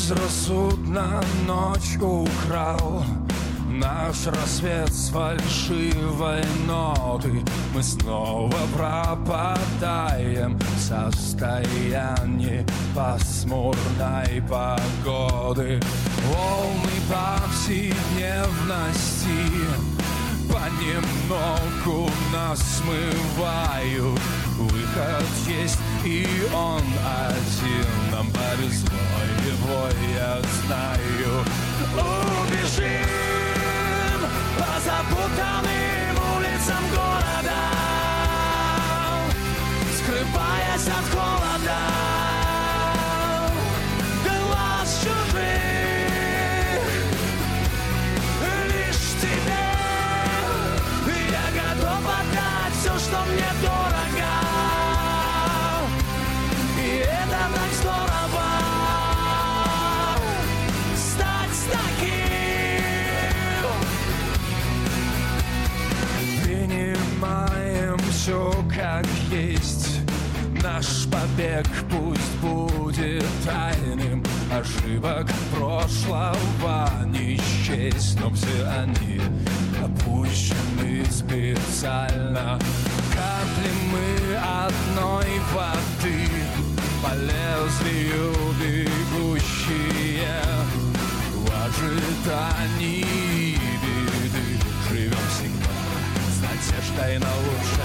Безрассудно ночь украл наш рассвет с фальшивой ноты. Мы снова пропадаем в состоянии пасмурной погоды. Волны повседневности понемногу нас смывают. Выход есть, и он один. Нам повезло, его я знаю. Убежим по запутанным улицам города, скрываясь от холода глаз чужих. Лишь тебе я готов отдать все, что мне дорого. И это так здорово стать таким. Принимаем все как есть. Наш побег пусть будет тайным. Ошибок прошлого не счесть, но все они опущены специально. Капли мы одной воды по лезвию бегущие в ожидании беды. Живем всегда с надеждой на лучшее.